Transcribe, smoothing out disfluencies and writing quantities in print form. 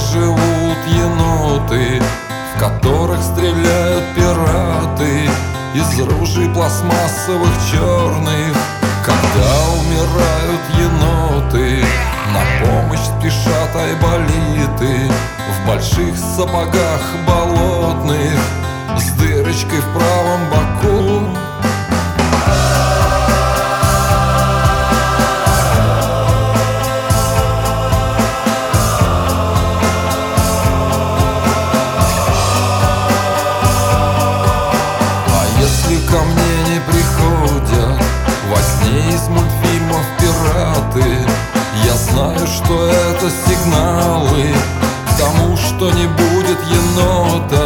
живут еноты, в которых стреляют пираты из ружей пластмассовых черных. Когда умирают еноты, на помощь спешат айболиты в больших сапогах болотных с дырочкой в правом боку. Ко мне не приходят во сне из мультфильмов пираты, я знаю, что это сигналы к тому, что не будет енота.